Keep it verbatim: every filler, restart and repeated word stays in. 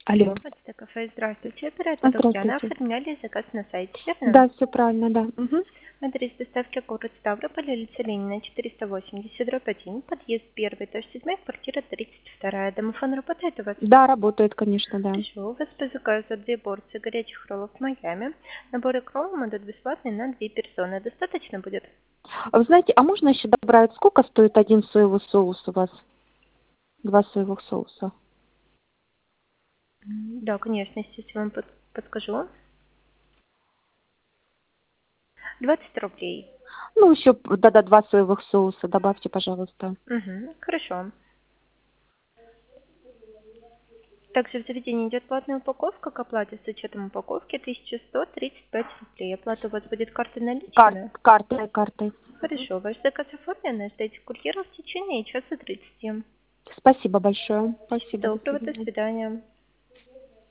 Алло. Это кафе. Здравствуйте, оператор Татьяна. Здравствуйте. Оформляли заказ на сайте, верно? Да, все правильно, да. Мгм. Адрес доставки город Ставрополь, улица Ленина, четыреста восемьдесят, дробь один, подъезд первый, этаж седьмой, квартира тридцать вторая. Домофон работает у вас? Да, работает, конечно, да. Хорошо. У вас по заказу две порции горячих роллов Майами. Набор икролл идут бесплатный на две персоны. Достаточно будет? А вы знаете, а можно еще добавить, сколько стоит один соевый соус у вас? Два соевых соуса. М, Да, конечно, естественно, вам под- подскажу. двадцать рублей. Ну, еще, да-да, два соевых соуса добавьте, пожалуйста. Угу, хорошо. Также в заведении идет платная упаковка. К оплате с учетом упаковки тысяча сто тридцать пять рублей. Оплата у вас будет картой Кар наличными? картой, картой. Хорошо. Ваш заказ оформлен. Ждите курьера в течение часа тридцати. Спасибо большое. Всего Спасибо, до доброго. До свидания. свидания.